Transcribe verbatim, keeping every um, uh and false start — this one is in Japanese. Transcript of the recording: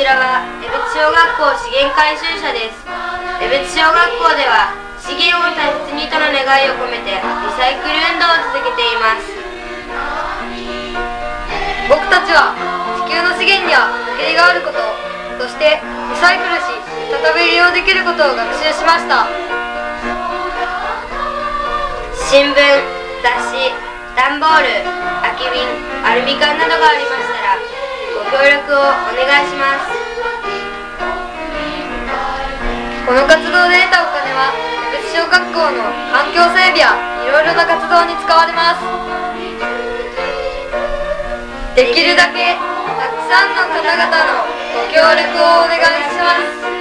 ちらは江別小学校資源回収車です。江別小学校では資源を大切にとの願いを込めてリサイクル運動を続けています。 僕たちは地球の資源には限りがあること、そしてリサイクルし再び利用できることを学習しました。 新聞、雑誌、段ボール、空き瓶、アルミ缶などがありましたらご協力をお願いします。 この活動で得たお金は江別小学校の環境整備やいろいろな活動に使われます。できるだけたくさんの方々のご協力をお願いします。